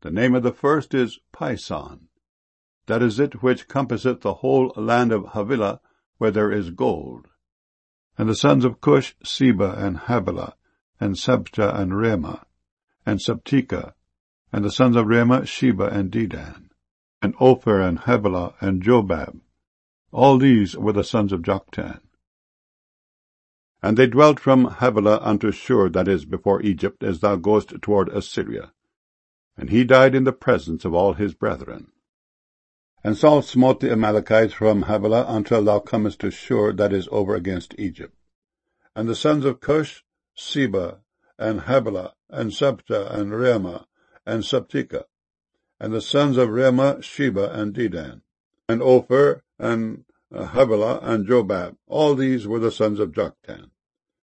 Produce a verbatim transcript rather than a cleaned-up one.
The name of the first is Pison. That is it which compasseth the whole land of Havilah, where there is gold. And the sons of Cush, Seba, and Havilah, and Sabta, and Ramah, and Sabteka, and the sons of Ramah, Sheba, and Dedan, and Ophir, and Havilah, and Jobab. All these were the sons of Joktan. And they dwelt from Havilah unto Shur, that is before Egypt, as thou goest toward Assyria. And he died in the presence of all his brethren. And Saul smote the Amalekites from Havilah until thou comest to Shur, that is over against Egypt. And the sons of Cush, Seba, and Havilah, and Sabta, and Ramah, and Sabteka, and the sons of Ramah, Sheba, and Dedan, and Ophir, and Havilah, and Jobab. All these were the sons of Joktan.